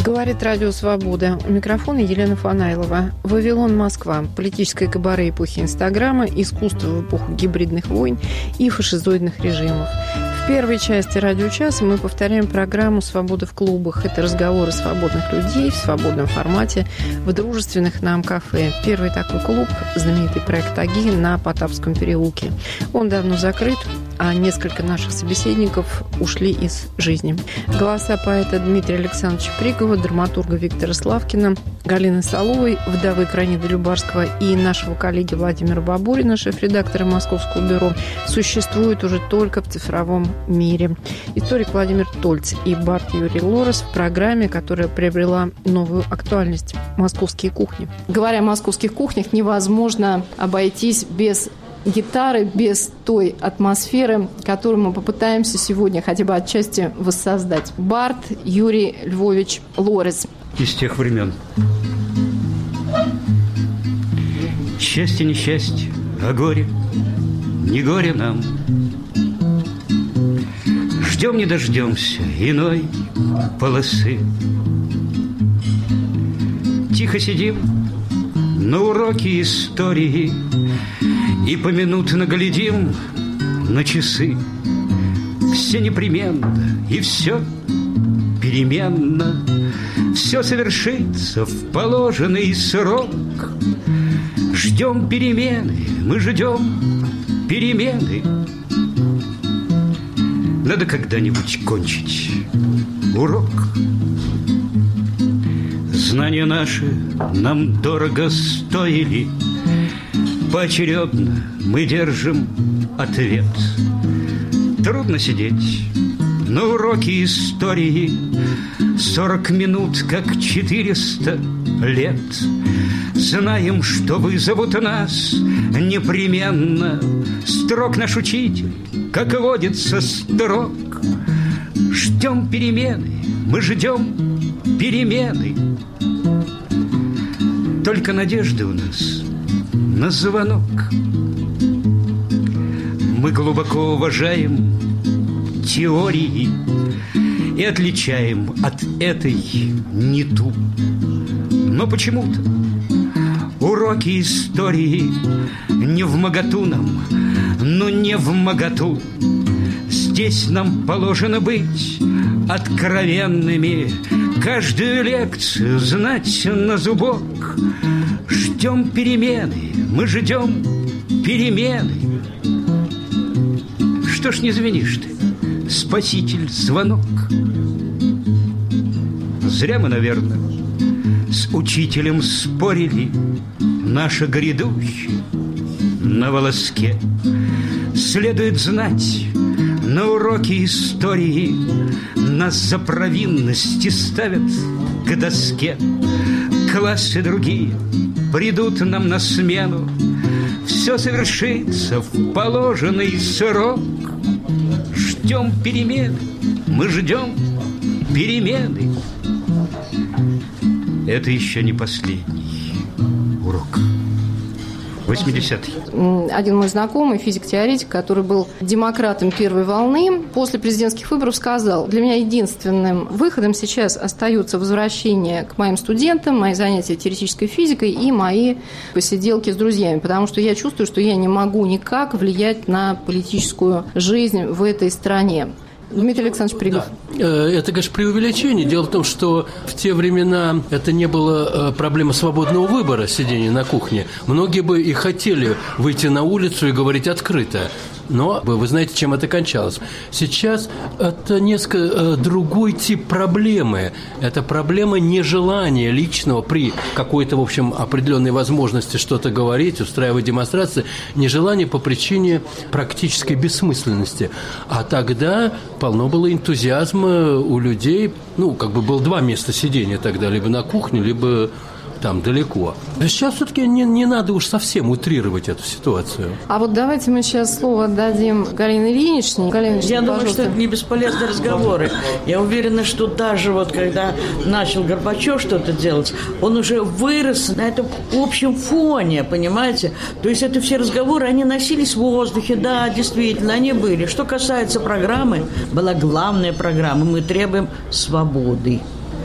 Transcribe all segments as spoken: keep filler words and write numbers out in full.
Говорит Радио Свобода. У микрофона Елена Фанайлова. Вавилон, Москва. Политическое кабаре эпохи Инстаграма, искусство в эпоху гибридных войн и фашизоидных режимов. В первой части радиочаса мы повторяем программу «Свобода в клубах». Это разговоры свободных людей в свободном формате в дружественных нам кафе. Первый такой клуб – знаменитый проект «Таги» на Потапском переулке. Он давно закрыт, а несколько наших собеседников ушли из жизни. Голоса поэта Дмитрия Александровича Пригова, драматурга Виктора Славкина, Галины Соловой, вдовы Краниды Любарского и нашего коллеги Владимира Бабурина, шеф-редактора Московского бюро, существуют уже только в цифровом мире. Историк Владимир Тольц и бард Юрий Лорес в программе, которая приобрела новую актуальность «Московские кухни». Говоря о московских кухнях, невозможно обойтись без гитары, без той атмосферы, которую мы попытаемся сегодня хотя бы отчасти воссоздать. Бард Юрий Львович Лорес. Из тех времен. Счастье, несчастье, а горе, не горе нам. Ждем, не дождемся иной полосы. Тихо сидим на уроке истории и поминутно глядим на часы. Все непременно и все переменно, все совершится в положенный срок. Ждем перемены, мы ждем перемены. Надо когда-нибудь кончить урок. Знания наши нам дорого стоили. Поочередно мы держим ответ. Трудно сидеть на уроке истории сорок минут, как четыреста лет. Знаем, что вызовут нас непременно. Строг наш учитель, как водится, строг. Ждем перемены, мы ждем перемены. Только надежды у нас на звонок. Мы глубоко уважаем теории и отличаем от этой не ту. Но почему-то уроки истории не вмоготу нам, но не вмоготу. Здесь нам положено быть откровенными, каждую лекцию знать на зубок. Ждем перемены, мы ждем перемены. Что ж не звенишь ты, спаситель, звонок? Зря мы, наверное, с учителем спорили. Наша грядущая на волоске. Следует знать, на уроке истории нас за провинности ставят к доске. Классы другие придут нам на смену. Все совершится в положенный срок. Ждем перемены, мы ждем перемены. Это еще не последний урок. восьмидесятые. Один мой знакомый, физик-теоретик, который был демократом первой волны, после президентских выборов сказал: для меня единственным выходом сейчас остается возвращение к моим студентам, мои занятия теоретической физикой и мои посиделки с друзьями, потому что я чувствую, что я не могу никак влиять на политическую жизнь в этой стране. Дмитрий Александрович Пригов. Да. Это, конечно, преувеличение. Дело в том, что в те времена это не было проблема свободного выбора, сидения на кухне. Многие бы и хотели выйти на улицу и говорить открыто. Но вы знаете, чем это кончалось. Сейчас это несколько другой тип проблемы. Это проблема нежелания личного при какой-то, в общем, определенной возможности что-то говорить, устраивать демонстрации, нежелание по причине практической бессмысленности. А тогда полно было энтузиазма у людей. Ну, как бы было два места сидения тогда, либо на кухне, либо там далеко. Сейчас все-таки не, не надо уж совсем утрировать эту ситуацию. А вот давайте мы сейчас слово отдадим Галине Ильиничне. Галина Ильинична, Я думаю, пожалуйста. что это не бесполезные разговоры. Я уверена, что даже вот когда начал Горбачев что-то делать, он уже вырос на этом общем фоне, понимаете? То есть это все разговоры, они носились в воздухе, да, действительно, они были. Что касается программы, была главная программа, мы требуем свободы.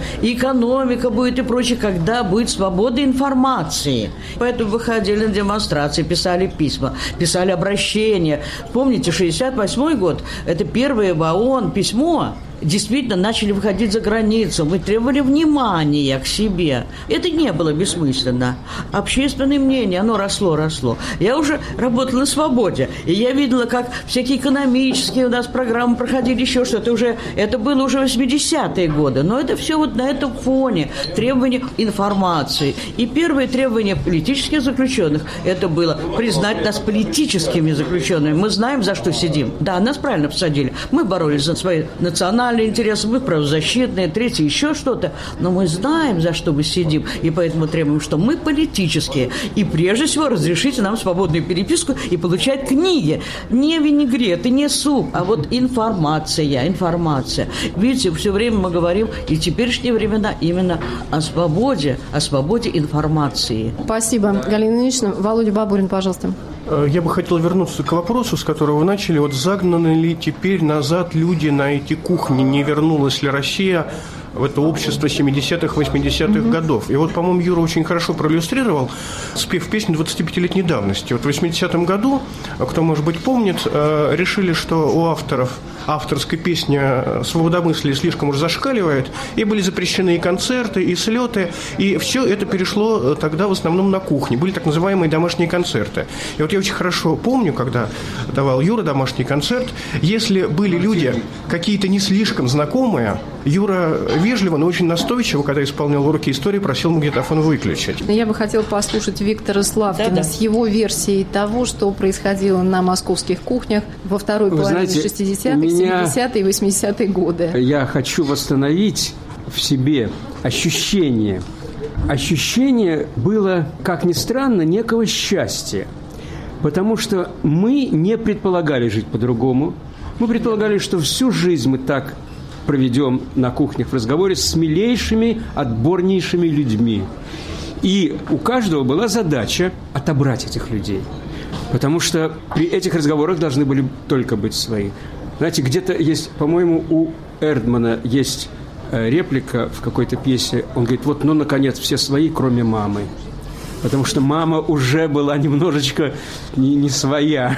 и экономика будет и прочее, когда будет свобода информации. Поэтому выходили на демонстрации, писали письма, писали обращения. Помните, шестьдесят восьмой год, это первое в ООН письмо, действительно начали выходить за границу. Мы требовали внимания к себе. Это не было бессмысленно. Общественное мнение, оно росло, росло. Я уже работала на «Свободе», и я видела, как всякие экономические у нас программы проходили, еще что-то. Уже, это было уже восьмидесятые годы. Но это все вот на этом фоне. Требования информации. И первое требование политических заключенных, это было признать нас политическими заключенными. Мы знаем, за что сидим. Да, нас правильно посадили. Мы боролись за свои национальные интересы, мы правозащитные, третье еще что-то, но мы знаем, за что мы сидим, и поэтому требуем, что мы политические, и прежде всего разрешите нам свободную переписку и получать книги, не винегрет и не суп, а вот информация, информация. Видите, все время мы говорим, и в теперешние времена, именно о свободе, о свободе информации. Спасибо, Галина Ильинична. Володя Бабурин, пожалуйста. Я бы хотел вернуться к вопросу, с которого вы начали. Вот загнаны ли теперь назад люди на эти кухни? Не вернулась ли Россия в это общество семидесятых, восьмидесятых mm-hmm. годов? И вот, по-моему, Юра очень хорошо проиллюстрировал, спев песню двадцатипятилетней давности. Вот в восьмидесятом году, кто, может быть, помнит, решили, что у авторов авторской песни свободомыслие слишком уж зашкаливает, и были запрещены и концерты, и слеты, и все это перешло тогда в основном на кухне. Были так называемые домашние концерты. И вот я очень хорошо помню, когда давал Юра домашний концерт, если были люди какие-то не слишком знакомые, Юра вежливо, но очень настойчиво, когда исполнял уроки истории, просил магнитофон выключить. Я бы хотела послушать Виктора Славкина Да-да. с его версией того, что происходило на московских кухнях во второй Вы половине знаете, шестидесятых, меня... семидесятые и восьмидесятые годы. Я хочу восстановить в себе ощущение. Ощущение было, как ни странно, некого счастья. Потому что мы не предполагали жить по-другому. Мы предполагали, что всю жизнь мы так проведем на кухнях в разговоре с милейшими, отборнейшими людьми. И у каждого была задача отобрать этих людей. Потому что при этих разговорах должны были только быть свои. Знаете, где-то есть, по-моему, у Эрдмана есть реплика в какой-то пьесе. Он говорит, вот, ну, наконец, все свои, кроме мамы. Потому что мама уже была немножечко не, не своя.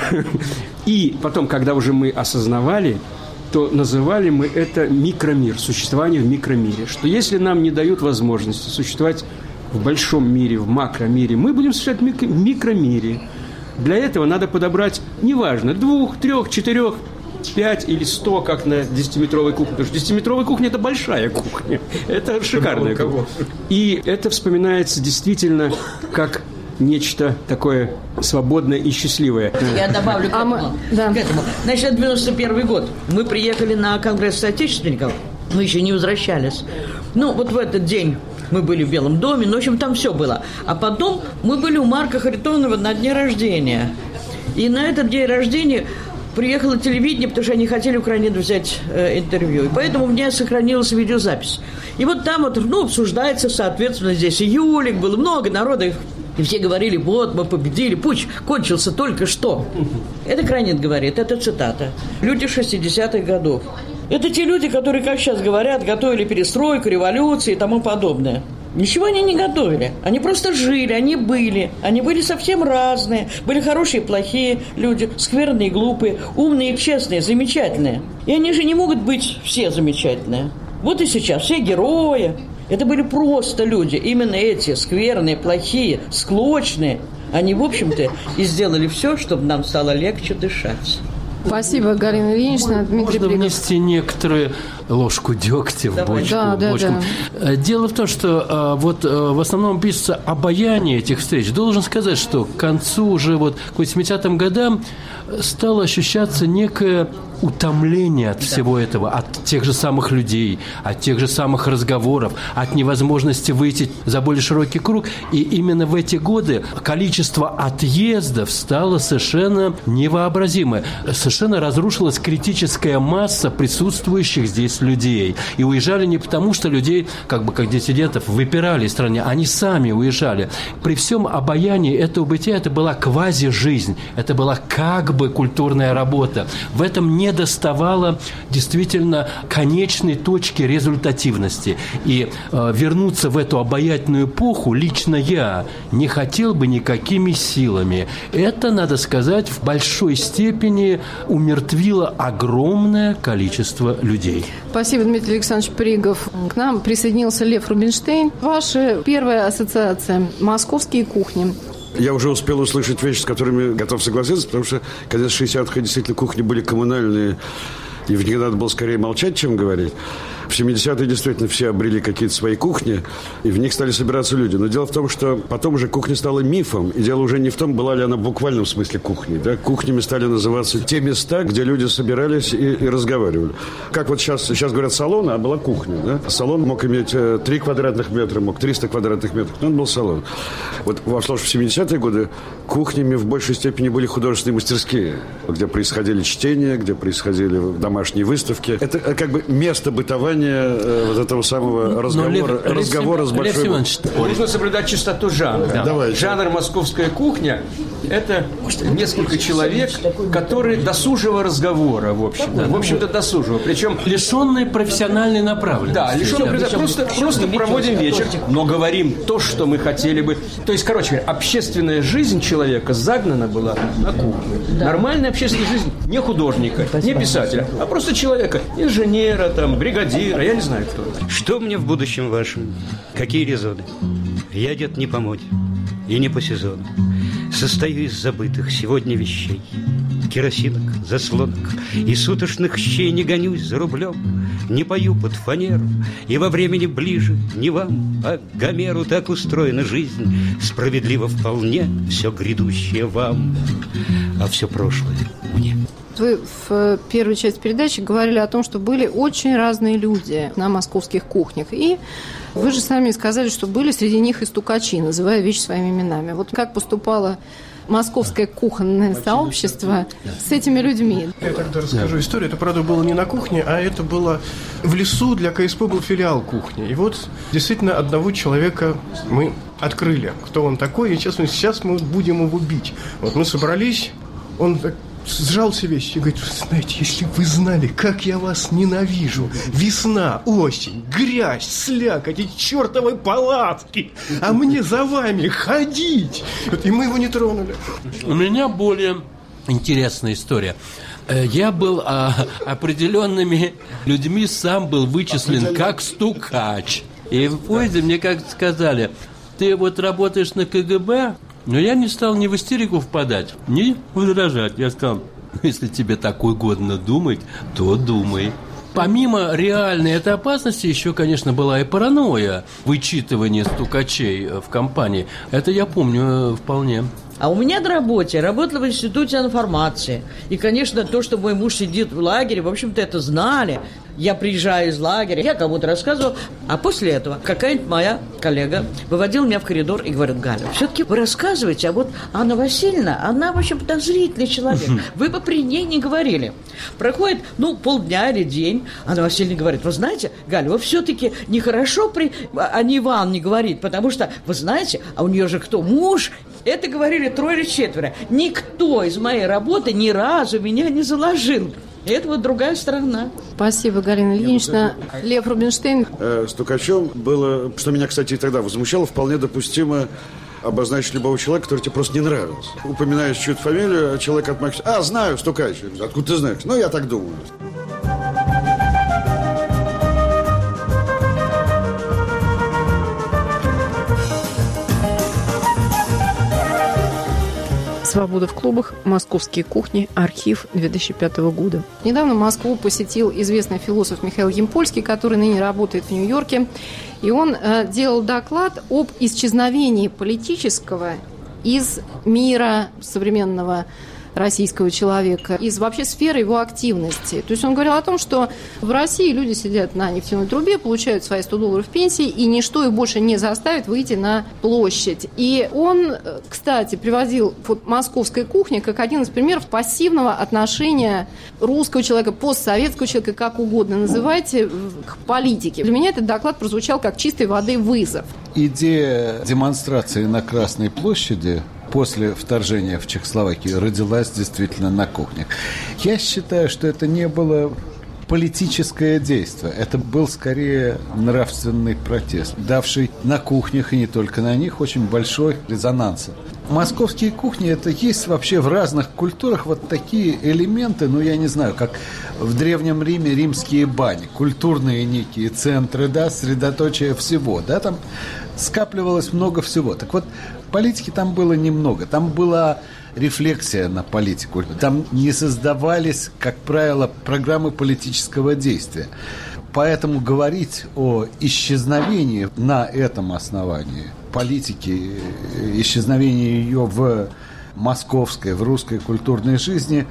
И потом, когда уже мы осознавали, то называли мы это микромир, существование в микромире. Что если нам не дают возможности существовать в большом мире, в макромире, мы будем существовать в микромире. Для этого надо подобрать, неважно, двух, трех, четырех, пять или сто, как на десятиметровой кухне. Потому что десятиметровая кухня – это большая кухня. Это шикарная кухня. И это вспоминается действительно как нечто такое свободное и счастливое. Я добавлю к этому. А мы, да. к этому. Значит, это девяносто первый год. Мы приехали на Конгресс соотечественников. Мы еще не возвращались. Ну, вот в этот день мы были в Белом доме. Ну, в общем, там все было. А потом мы были у Марка Харитонова на дне рождения. И на этот день рождения приехало телевидение, потому что они хотели у Кранина взять э, интервью. И поэтому у меня сохранилась видеозапись. И вот там вот, ну, обсуждается, соответственно, здесь и Юлик, было много народа. И все говорили, вот, мы победили, путч кончился только что. Это Кранин говорит, это цитата. Люди шестидесятых годов. Это те люди, которые, как сейчас говорят, готовили перестройку, революцию и тому подобное. Ничего они не готовили. Они просто жили, они были. Они были совсем разные. Были хорошие и плохие люди, скверные и глупые, умные и честные, замечательные. И они же не могут быть все замечательные. Вот и сейчас все герои. Это были просто люди. Именно эти скверные, плохие, склочные. Они, в общем-то, и сделали все, чтобы нам стало легче дышать. Спасибо, Галина Ильинична. Дмитрий Можно внести некоторые ложку дегтя в Давай. бочку. Да, да, бочку. Да. Дело в том, что вот в основном пишется обаяние этих встреч. Должен сказать, что к концу уже вот к восьмидесятым годам стало ощущаться некое утомление от всего этого, от тех же самых людей, от тех же самых разговоров, от невозможности выйти за более широкий круг. И именно в эти годы количество отъездов стало совершенно невообразимое. Совершенно разрушилась критическая масса присутствующих здесь людей. И уезжали не потому, что людей, как бы как диссидентов, выпирали из страны, они сами уезжали. При всем обаянии этого бытия это была квази-жизнь, это была как бы культурная работа. В этом не доставало действительно конечной точки результативности. И э, вернуться в эту обаятельную эпоху лично я не хотел бы никакими силами. Это, надо сказать, в большой степени умертвило огромное количество людей. Спасибо, Дмитрий Александрович Пригов. К нам присоединился Лев Рубинштейн. Ваша первая ассоциация – московские кухни. Я уже успел услышать вещи, с которыми готов согласиться, потому что, когда в шестидесятых действительно кухни были коммунальные, и в них надо было скорее молчать, чем говорить. В семидесятые действительно все обрели какие-то свои кухни, и в них стали собираться люди. Но дело в том, что потом уже кухня стала мифом, и дело уже не в том, была ли она в буквальном смысле кухней. Да? Кухнями стали называться те места, где люди собирались и, и разговаривали. Как вот сейчас, сейчас говорят салон, а была кухня. Да? Салон мог иметь три квадратных метра, мог триста квадратных метров, но он был салон. Вот во в семидесятые годы кухнями в большей степени были художественные мастерские, где происходили чтения, где происходили домашние выставки. Это как бы место бытования вот этого самого разговора, Лев, разговора Лев, с большой... Лев нужно соблюдать чистоту жанра. Да. Давай. Жанр «Московская кухня» – это несколько человек, которые досужего разговора, в общем. Да, в общем-то, досужего. Причем лишенные профессиональной направленности. Да, лишенные да, просто, просто проводим вечер, но говорим то, что мы хотели бы. То есть, короче говоря, общественная жизнь человека загнана была на кухню. Да. Нормальная общественная жизнь не художника, не писателя, а просто человека, инженера, там, бригадира. А я не знаю, кто это. Что мне в будущем вашем? Какие резоны? Я одет не по моде и не по сезону. Состою из забытых сегодня вещей. Керосинок, заслонок и сутошных щей. Не гонюсь за рублем, не пою под фанеру, и во времени ближе не вам, а Гомеру. Так устроена жизнь, справедливо вполне. Все грядущее вам, а все прошлое мне. Вы в первой части передачи говорили о том, что были очень разные люди на московских кухнях. И вы же сами сказали, что были среди них и стукачи, называя вещи своими именами. Вот как поступало московское кухонное сообщество с этими людьми? Я тогда расскажу историю. Это, правда, было не на кухне, а это было в лесу. Для ка эс пэ был филиал кухни. И вот действительно одного человека мы открыли. Кто он такой? И сейчас, сейчас мы будем его бить. Вот мы собрались, он сжал все вещи и говорит: вы знаете, если бы вы знали, как я вас ненавижу. Весна, осень, грязь, слякоть, эти чертовы палатки. А мне за вами ходить. И мы его не тронули. У меня более интересная история. Я был а, определенными людьми сам был вычислен как стукач. И в поезде мне как сказали: ты вот работаешь на ка гэ бэ? Но я не стал ни в истерику впадать, ни возражать. Я сказал: если тебе так угодно думать, то думай. Помимо реальной этой опасности, еще, конечно, была и паранойя, вычитывание стукачей в компании. Это я помню вполне. А у меня на работе, работала в Институте информации. И, конечно, то, что мой муж сидит в лагере, в общем-то, это знали. Я приезжаю из лагеря, я кому-то рассказывал, а после этого какая-нибудь моя коллега выводила меня в коридор и говорит: Галя, все-таки вы рассказываете, а вот Анна Васильевна, она вообще подозрительный человек, вы бы при ней не говорили. Проходит, ну, полдня или день, Анна Васильевна говорит: вы знаете, Галя, вы все-таки нехорошо при... а не Иван не говорит, потому что, вы знаете, а у нее же кто? Муж. Это говорили трое или четверо. Никто из моей работы ни разу меня не заложил. Это вот другая сторона. Спасибо, Галина Ильинична. Лев Рубинштейн. Э, стукачом было, что меня, кстати, и тогда возмущало, вполне допустимо обозначить любого человека, который тебе просто не нравился. Упоминаешь чью-то фамилию, человек отмахивается: а, знаю, стукач. Откуда ты знаешь? Ну, я так думаю. «Свобода в клубах. Московские кухни. Архив две тысячи пятого года». Недавно Москву посетил известный философ Михаил Ямпольский, который ныне работает в Нью-Йорке. И он э, делал доклад об исчезновении политического из мира современного российского человека, из вообще сферы его активности. То есть он говорил о том, что в России люди сидят на нефтяной трубе, получают свои сто долларов пенсии, и ничто их больше не заставит выйти на площадь. И он, кстати, приводил вот московскую кухню как один из примеров пассивного отношения русского человека, постсоветского человека, как угодно называйте, к политике. Для меня этот доклад прозвучал как чистой воды вызов. Идея демонстрации на Красной площади после вторжения в Чехословакию родилась действительно на кухнях. Я считаю, что это не было политическое действие. Это был скорее нравственный протест, давший на кухнях и не только на них очень большой резонанс. Московские кухни – это есть вообще в разных культурах вот такие элементы, ну, я не знаю, как в Древнем Риме римские бани, культурные некие центры, да, средоточие всего, да, там скапливалось много всего. Так вот, политики там было немного, там была рефлексия на политику, там не создавались, как правило, программы политического действия. Поэтому говорить о исчезновении на этом основании политики, исчезновении ее в московской, в русской культурной жизни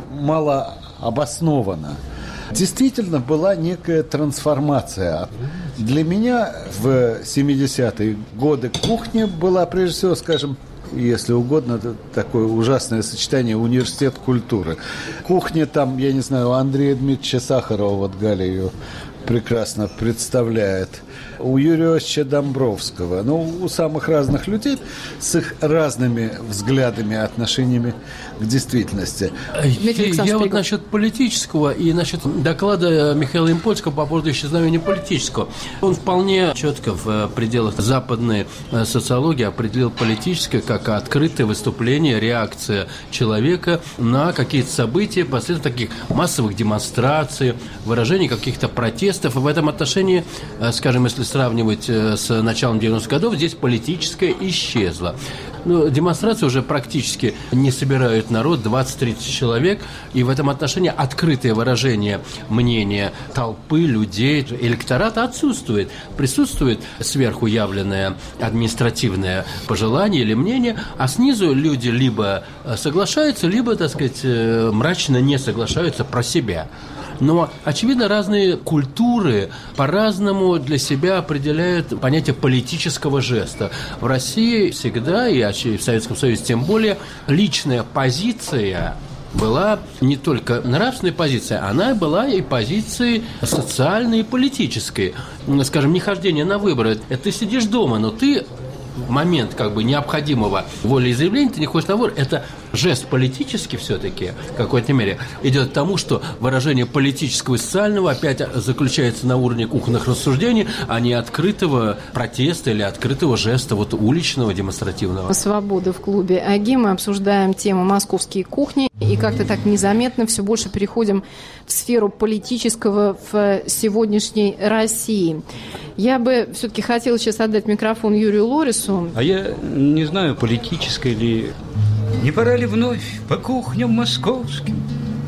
мало обосновано. Действительно была некая трансформация. Для меня в семидесятые годы кухня была, прежде всего, скажем, если угодно, это такое ужасное сочетание университет культуры. Кухня там, я не знаю, у Андрея Дмитриевича Сахарова, вот Галя ее прекрасно представляет, у Юрия Осиповича Домбровского, ну, у самых разных людей с их разными взглядами, отношениями к действительности. Я, я вот насчет политического и насчет доклада Михаила Импольского по поводу исчезновения политического. Он вполне четко в пределах западной социологии определил политическое как открытое выступление, реакция человека на какие-то события, посредством таких массовых демонстраций, выражений каких-то протестов. И в этом отношении, скажем, если сравнивать с началом девяностых годов, здесь политическое исчезло. Ну, демонстрации уже практически не собирают народ, двадцать-тридцать человек, и в этом отношении открытое выражение мнения толпы, людей, электората отсутствует. Присутствует сверху явленное административное пожелание или мнение, а снизу люди либо соглашаются, либо, так сказать, мрачно не соглашаются про себя. Но, очевидно, разные культуры по-разному для себя определяют понятие политического жеста. В России всегда, и в Советском Союзе тем более, личная позиция была не только нравственной позицией, она была и позицией социальной и политической. Скажем, не хождение на выборы. Это ты сидишь дома, но ты в момент как бы необходимого волеизъявления, ты не ходишь на выборы, это жест политический все-таки в какой-то мере идет к тому, что выражение политического и социального опять заключается на уровне кухонных рассуждений, а не открытого протеста или открытого жеста вот уличного, демонстративного. Свобода в клубе АГИ. Мы обсуждаем тему «Московские кухни» и как-то так незаметно все больше переходим в сферу политического в сегодняшней России. Я бы все-таки хотела сейчас отдать микрофон Юрию Лорису. А я не знаю, политической ли... Не пора ли вновь по кухням московским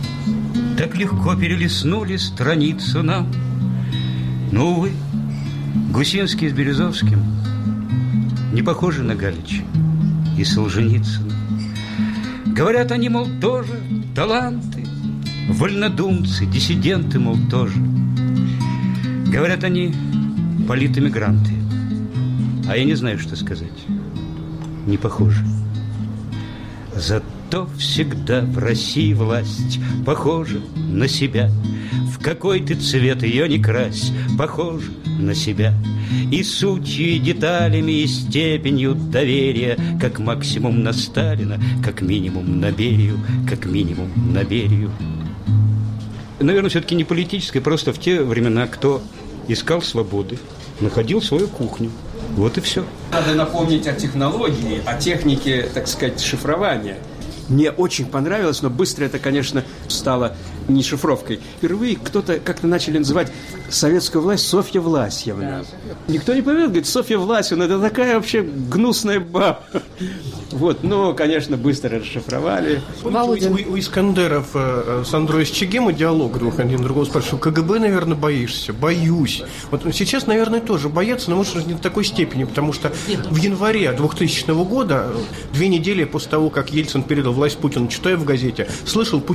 так легко перелистнули страницу нам? Но, увы, Гусинский с Березовским не похожи на Галича и Солженицына. Говорят они, мол, тоже таланты, вольнодумцы, диссиденты, мол, тоже. Говорят они, политэмигранты. А я не знаю, что сказать. Не похожи. Зато всегда в России власть похожа на себя. В какой ты цвет ее не крась, похожа на себя. И сутью, и деталями, и степенью доверия, как максимум на Сталина, как минимум на Берию, как минимум на Берию. Наверное, все-таки не политическое, просто в те времена кто искал свободы, находил свою кухню. Вот и все. Надо напомнить о технологии, о технике, так сказать, шифрования. Мне очень понравилось, но быстро это, конечно, стало не шифровкой. Впервые кто-то как-то начали называть советскую власть Софья Власьевна. Никто не поверил, говорит, Софья Власьевна, это такая вообще гнусная баба. Вот, но, конечно, быстро расшифровали. Помните, у, у Искандеров э, с Андроем Чегема диалог друг один другого спрашивал, КГБ, наверное, боишься? Боюсь. Вот сейчас, наверное, тоже боятся, но, может, не до такой степени, потому что в январе двухтысячного года, две недели после того, как Ельцин передал власть Путину, читаю в газете, слышал, Путин руку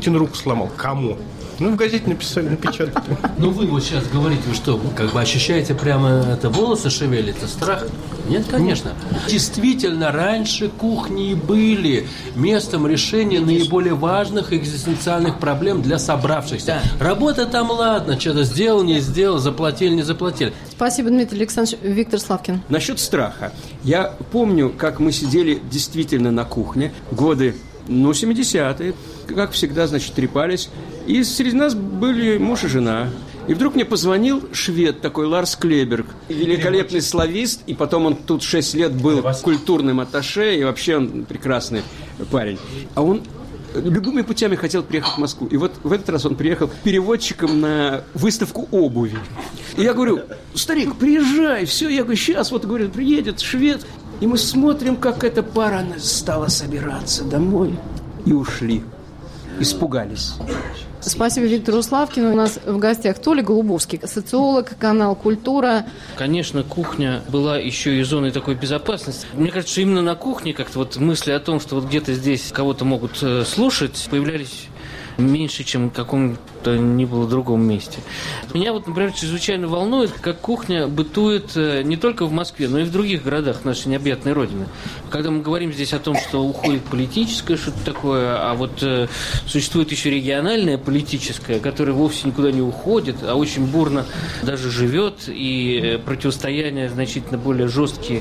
сломал. Кому? Ну, в газете написали, напечатали. Ну, вы вот сейчас говорите, вы что, как бы ощущаете прямо это волосы шевелится, страх? Нет, конечно. Действительно, раньше кухни были местом решения наиболее важных экзистенциальных проблем для собравшихся. Да. Работа там, ладно, что-то сделал, не сделал, заплатили, не заплатили. Спасибо, Дмитрий Александрович. Виктор Славкин. Насчет страха. Я помню, как мы сидели действительно на кухне, годы, ну, семидесятые, как всегда, значит, трепались. И среди нас были муж и жена. И вдруг мне позвонил швед такой, Ларс Клеберг, великолепный славист, и потом он тут шесть лет был культурным атташе, и вообще он прекрасный парень. А он любыми путями хотел приехать в Москву. И вот в этот раз он приехал переводчиком на выставку обуви. И я говорю: старик, приезжай, все. Я говорю: сейчас, вот, говорит, приедет швед. И мы смотрим, как эта пара стала собираться домой. И ушли. Испугались. Спасибо Виктору Славкину. У нас в гостях Толя Голубовский, социолог, канал «Культура». Конечно, кухня была еще и зоной такой безопасности. Мне кажется, что именно на кухне как-то вот мысли о том, что вот где-то здесь кого-то могут слушать, появлялись меньше, чем в каком-то ни было другом месте. Меня вот, например, чрезвычайно волнует, как кухня бытует не только в Москве, но и в других городах нашей необъятной родины. Когда мы говорим здесь о том, что уходит политическое что-то такое, а вот э, существует еще региональное политическое, которое вовсе никуда не уходит, а очень бурно даже живет, и противостояния значительно более жесткие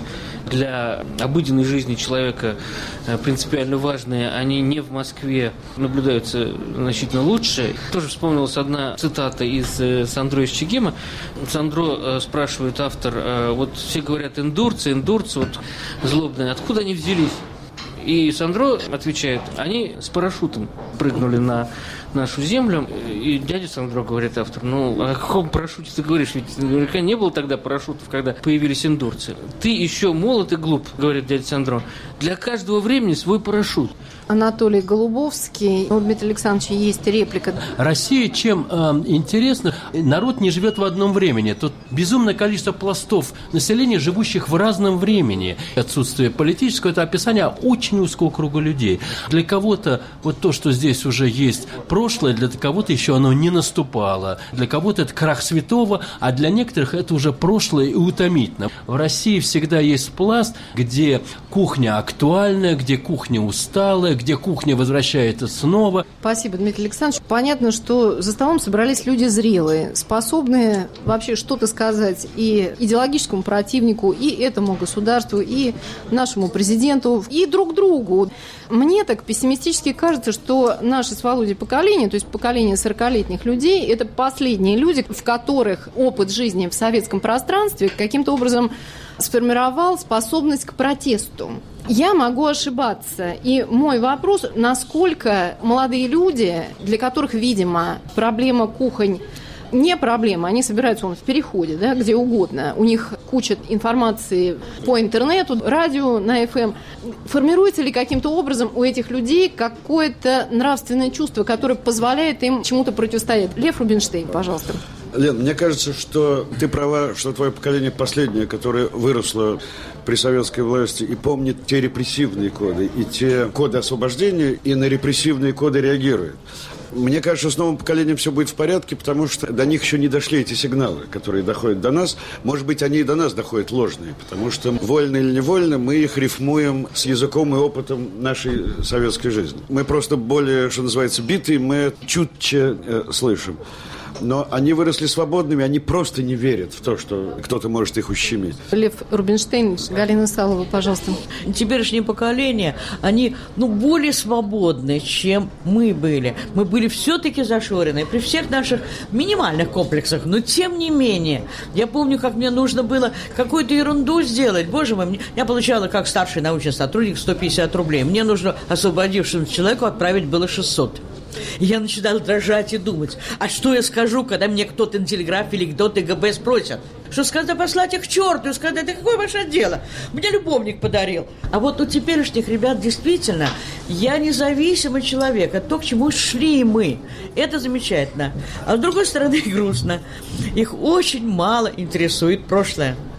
для обыденной жизни человека, принципиально важные, они не в Москве наблюдаются значительно лучше. Тоже вспомнилась одна цитата из Сандро из Чегема. Сандро спрашивает автор: вот все говорят индурцы, индурцы, вот злобные, откуда они взялись? И Сандро отвечает: они с парашютом прыгнули на нашу землю. И дядя Сандро, говорит автор: ну, о каком парашюте ты говоришь? Ведь наверняка не было тогда парашютов, когда появились индурцы. Ты еще молод и глуп, говорит дядя Сандро. Для каждого времени свой парашют. Анатолий Голубовский. У Дмитрия Александровича есть реплика. Россия чем э, интересно, народ не живет в одном времени. Тут безумное количество пластов населения, живущих в разном времени. Отсутствие политического – это описание очень узкого круга людей. Для кого-то вот то, что здесь уже есть прошлое, для кого-то еще оно не наступало. Для кого-то это крах святого, а для некоторых это уже прошлое и утомительно. В России всегда есть пласт, где кухня актуальная, где кухня усталая, где кухня возвращается снова. Спасибо, Дмитрий Александрович. Понятно, что за столом собрались люди зрелые, способные вообще что-то сказать и идеологическому противнику, и этому государству, и нашему президенту, и друг другу. Мне так пессимистически кажется, что наше с Володей поколение, то есть поколение сорокалетних людей, это последние люди, в которых опыт жизни в советском пространстве каким-то образом сформировал способность к протесту. Я могу ошибаться. И мой вопрос, насколько молодые люди, для которых, видимо, проблема кухонь не проблема, они собираются вон, в переходе, да, где угодно. У них куча информации по интернету, радио на эф эм. Формируется ли каким-то образом у этих людей какое-то нравственное чувство, которое позволяет им чему-то противостоять? Лев Рубинштейн, пожалуйста. Лен, мне кажется, что ты права, что твое поколение последнее, которое выросло при советской власти и помнит те репрессивные коды и те коды освобождения, и на репрессивные коды реагирует. Мне кажется, с новым поколением все будет в порядке, потому что до них еще не дошли эти сигналы, которые доходят до нас. Может быть, они и до нас доходят ложные, потому что вольно или невольно мы их рифмуем с языком и опытом нашей советской жизни. Мы просто более, что называется, битые, мы чутче э, слышим. Но они выросли свободными, они просто не верят в то, что кто-то может их ущемить. Лев Рубинштейн, Галина Салова, пожалуйста. Теперешнее поколение, они ну, более свободны, чем мы были. Мы были все-таки зашорены при всех наших минимальных комплексах, но тем не менее. Я помню, как мне нужно было какую-то ерунду сделать. Боже мой, я получала как старший научный сотрудник сто пятьдесят рублей. Мне нужно освободившемуся человеку отправить было шестьсот. И я начинала дрожать и думать, а что я скажу, когда мне кто-то на телеграфе или кто-то ГБ спросят? Что сказать, послать их к черту, и сказать, да какое ваше дело? Мне любовник подарил. А вот у теперешних ребят действительно, я независимый человек, от того, к чему шли мы. Это замечательно. А с другой стороны, грустно. Их очень мало интересует прошлое.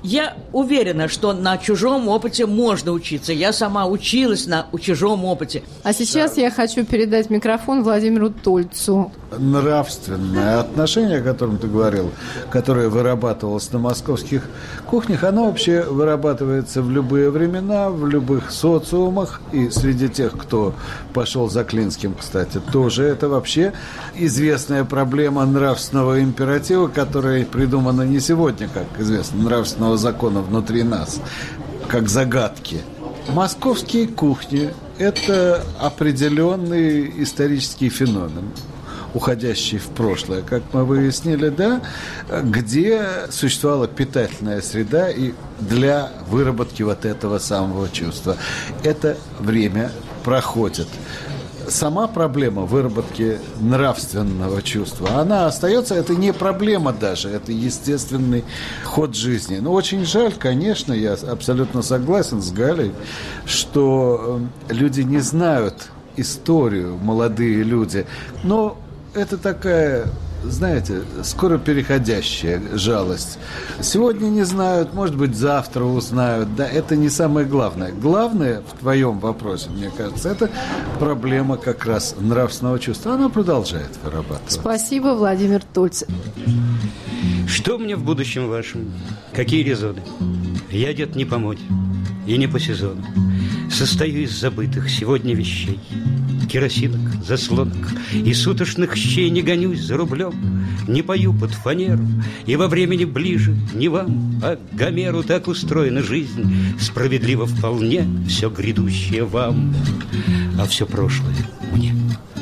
Я уверена, что на чужом опыте можно учиться. Я сама училась на чужом опыте. А сейчас я хочу передать микрофон Владимиру Тольцу. Нравственное отношение, о котором ты говорил, которое вырабатывалось на московских кухнях, оно вообще вырабатывается в любые времена, в любых социумах. И среди тех, кто пошел за Клинским, кстати, тоже это вообще известная проблема нравственного императива, которая придумана не сегодня, как известно, нравственного закона внутри нас, как загадки. Московские кухни – это определенный исторический феномен, уходящий в прошлое, как мы выяснили, да, где существовала питательная среда и для выработки вот этого самого чувства. Это время проходит. Сама проблема выработки нравственного чувства, она остается, это не проблема даже, это естественный ход жизни. Но очень жаль, конечно, я абсолютно согласен с Галей, что люди не знают историю, молодые люди, но это такая, знаете, скоро переходящая жалость. Сегодня не знают, может быть, завтра узнают. Да, это не самое главное. Главное в твоем вопросе, мне кажется, это проблема как раз нравственного чувства. Она продолжает вырабатываться. Спасибо, Владимир Тольц. Что мне в будущем вашем? Какие резоны? Я одет не по моде и не по сезону. Состою из забытых сегодня вещей. Керосинок, заслонок и сутошных щей не гонюсь за рублем, не пою под фанеру, и во времени ближе не вам, а к Гомеру. Так устроена жизнь, справедливо вполне все грядущее вам, а все прошлое мне.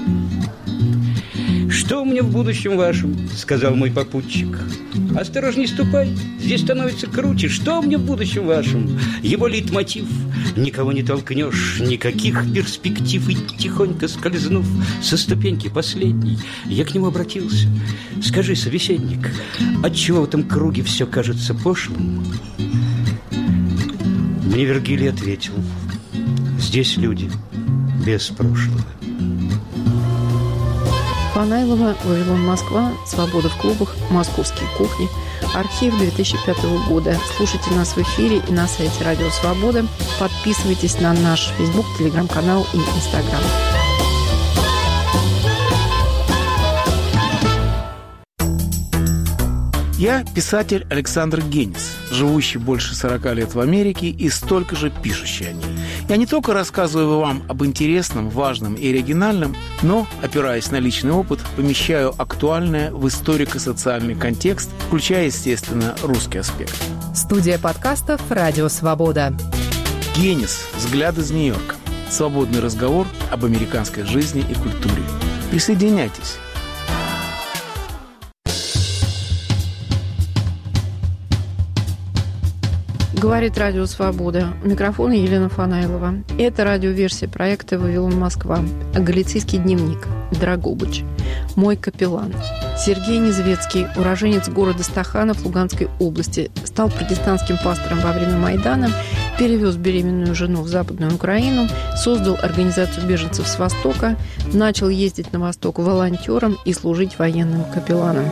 «Что мне в будущем вашем?» — сказал мой попутчик. «Осторожней ступай, здесь становится круче. Что мне в будущем вашем?» Его лейтмотив: никого не толкнешь, никаких перспектив. И тихонько скользнув со ступеньки последней, я к нему обратился: «Скажи, собеседник, отчего в этом круге все кажется пошлым?» Мне Вергилий ответил: «Здесь люди без прошлого». Фанайлова, Вавилон, Москва, Свобода в клубах, Московские кухни, архив две тысячи пятого года. Слушайте нас в эфире и на сайте Радио Свобода. Подписывайтесь на наш Facebook, Телеграм-канал и Инстаграм. Я писатель Александр Генис, живущий больше сорока лет в Америке и столько же пишущий о ней. Я не только рассказываю вам об интересном, важном и оригинальном, но, опираясь на личный опыт, помещаю актуальное в историко-социальный контекст, включая, естественно, русский аспект. Студия подкастов «Радио Свобода». Генис. Взгляд из Нью-Йорка. Свободный разговор об американской жизни и культуре. Присоединяйтесь. Говорит Радио Свобода. У микрофона Елена Фанайлова. Это радиоверсия проекта «Вавилон, Москва». Галицийский дневник. Драгобыч. Мой капеллан. Сергей Незвецкий, уроженец города Стаханов Луганской области, стал протестантским пастором во время Майдана, перевез беременную жену в Западную Украину, создал организацию беженцев с Востока, начал ездить на Восток волонтером и служить военным капелланом.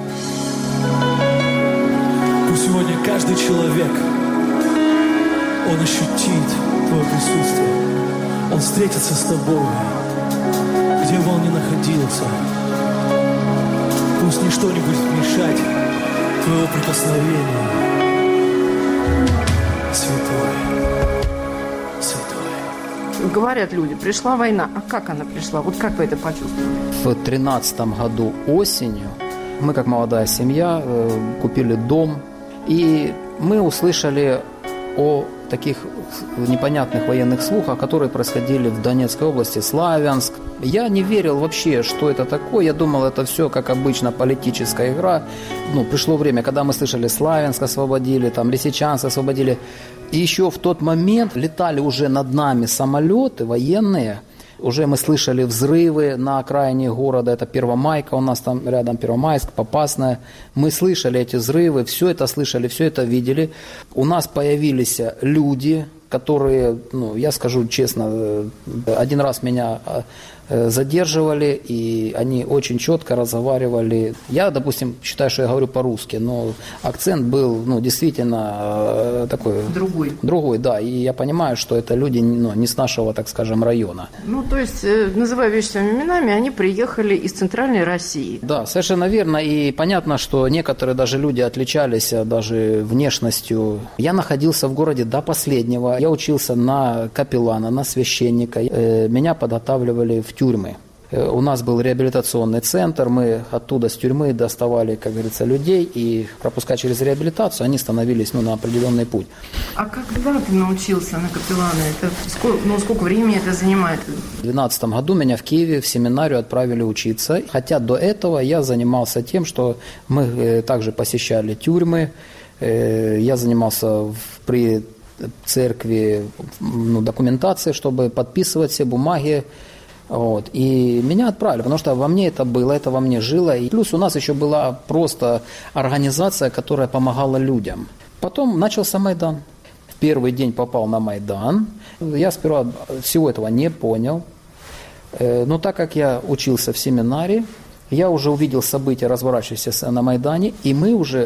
Пусть сегодня каждый человек, он ощутит твое присутствие, он встретится с тобой, где бы он ни находился. Пусть ничто не будет мешать твоего прикосновения. Святой, святой. Говорят люди, пришла война. А как она пришла? Вот как вы это почувствовали? В тринадцатом году осенью мы, как молодая семья, купили дом, и мы услышали о таких непонятных военных слухах, которые происходили в Донецкой области, Славянск. Я не верил вообще, что это такое. Я думал, это все, как обычно, политическая игра. Ну, пришло время, когда мы слышали, Славянск освободили, там, Лисичанск освободили. И еще в тот момент летали уже над нами самолеты военные. Уже мы слышали взрывы на окраине города, это Первомайка, у нас там рядом Первомайск, Попасная. Мы слышали эти взрывы, все это слышали, все это видели. У нас появились люди, которые, ну, я скажу честно, один раз меня задерживали, и они очень четко разговаривали. Я, допустим, считаю, что я говорю по-русски, но акцент был, ну, действительно такой... Другой. Другой, да. И я понимаю, что это люди, ну, не с нашего, так скажем, района. Ну, то есть, называя вещи своими именами, они приехали из Центральной России. Да, совершенно верно. И понятно, что некоторые даже люди отличались даже внешностью. Я находился в городе до последнего. Я учился на капеллана, на священника. Меня подготавливали в тюрьмы. У нас был реабилитационный центр, мы оттуда с тюрьмы доставали, как говорится, людей, и пропуская через реабилитацию, они становились, ну, на определенный путь. А когда ты научился на капеллана? Это сколько, ну, сколько времени это занимает? В две тысячи двенадцатом году меня в Киеве в семинарию отправили учиться, хотя до этого я занимался тем, что мы также посещали тюрьмы, я занимался при церкви, ну, документацией, чтобы подписывать все бумаги. Вот. И меня отправили, потому что во мне это было, это во мне жило. И плюс у нас еще была просто организация, которая помогала людям. Потом начался Майдан. В первый день попал на Майдан. Я сперва всего этого не понял. Но так как я учился в семинаре, я уже увидел события, разворачивающиеся на Майдане, и мы уже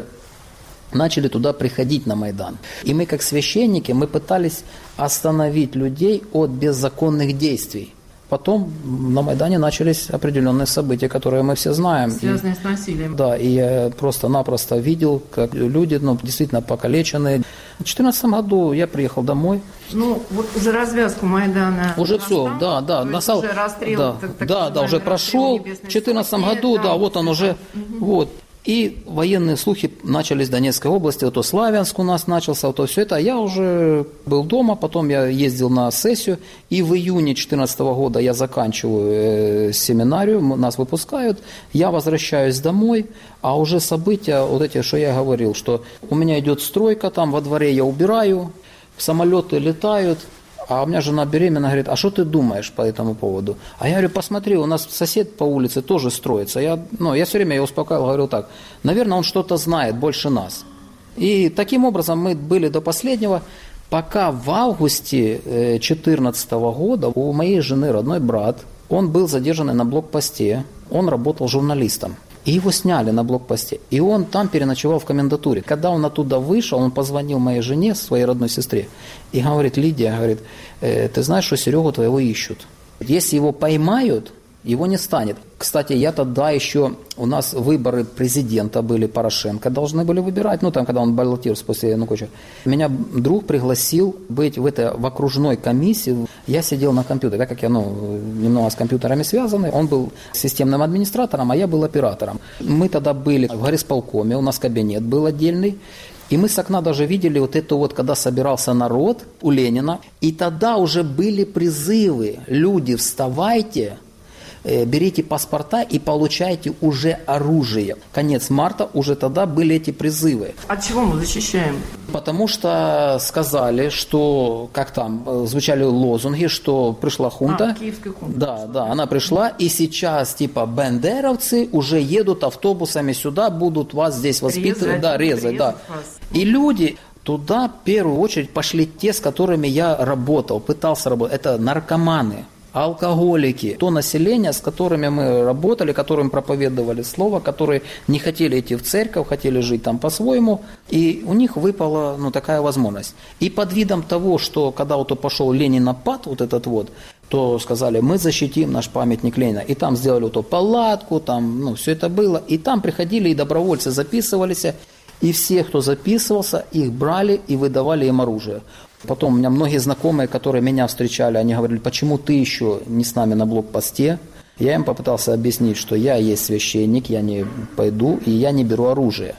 начали туда приходить на Майдан. И мы, как священники, мы пытались остановить людей от беззаконных действий. Потом на Майдане начались определенные события, которые мы все знаем. Связанные и, с насилием. Да, и я просто-напросто видел, как люди, ну, действительно покалеченные. В две тысячи четырнадцатом году я приехал домой. Ну, вот уже развязку Майдана. Уже все, да, да. Насал, уже расстрел. Да, так, так да, да, уже прошел. В две тысячи четырнадцатом году, да, да, вот он уже, угу. Вот. И военные слухи начались в Донецкой области, вот то Славянск у нас начался, вот то все это. Я уже был дома, потом я ездил на сессию, и в июне две тысячи четырнадцатого года я заканчиваю э, семинарию, нас выпускают, я возвращаюсь домой, а уже события, вот эти, что я говорил, что у меня идет стройка, там во дворе я убираю, самолеты летают. А у меня жена беременна, говорит, а что ты думаешь по этому поводу? А я говорю, посмотри, у нас сосед по улице тоже строится. Я, ну, я все время ее успокаивал, говорил так, наверное, он что-то знает больше нас. И таким образом мы были до последнего, пока в августе две тысячи четырнадцатого года у моей жены родной брат, он был задержан на блокпосте, он работал журналистом. И его сняли на блокпосте. И он там переночевал в комендатуре. Когда он оттуда вышел, он позвонил моей жене, своей родной сестре, и говорит, Лидия, говорит, э, ты знаешь, что Серегу твоего ищут. Если его поймают, его не станет. Кстати, я тогда еще, у нас выборы президента были, Порошенко должны были выбирать, ну там, когда он баллотировался после Януковича. Меня друг пригласил быть в этой, в окружной комиссии. Я сидел на компьютере, так как я, ну, немного с компьютерами связан, он был системным администратором, а я был оператором. Мы тогда были в горисполкоме, у нас кабинет был отдельный. И мы с окна даже видели вот это вот, когда собирался народ у Ленина. И тогда уже были призывы, люди, вставайте, берите паспорта и получайте уже оружие. Конец марта, уже тогда были эти призывы. От чего мы защищаем? Потому что сказали, что, как там, звучали лозунги, что пришла хунта. А, киевская хунта. Да, да, она пришла, и сейчас, типа, бендеровцы уже едут автобусами сюда, будут вас здесь воспитывать. Да, резать, да. Вас. И люди... Туда в первую очередь пошли те, с которыми я работал, пытался работать. Это наркоманы, алкоголики, то население, с которыми мы работали, которым проповедовали слово, которые не хотели идти в церковь, хотели жить там по-своему, и у них выпала, ну, такая возможность. И под видом того, что когда вот пошел Ленинопад, вот этот вот, то сказали, мы защитим наш памятник Ленина. И там сделали вот эту палатку, там, ну, все это было, и там приходили и добровольцы записывались, и все, кто записывался, их брали и выдавали им оружие. Потом у меня многие знакомые, которые меня встречали, они говорили, почему ты еще не с нами на блокпосте? Я им попытался объяснить, что я есть священник, я не пойду, и я не беру оружие.